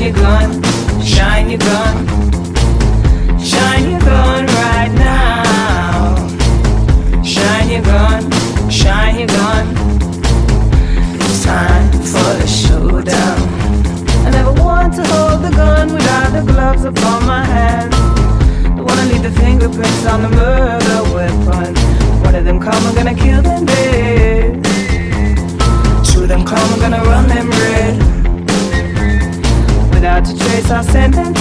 your gun, shine your gun, shine your gun right now. Shine your gun, shine your gun. It's time for the showdown. I never want to hold the gun without the gloves upon my hands. Don't wanna leave the fingerprints on the murder weapon. One of them come, I'm gonna kill them dead. Two of them come, I'm gonna run them red. Without a trace, I'll send them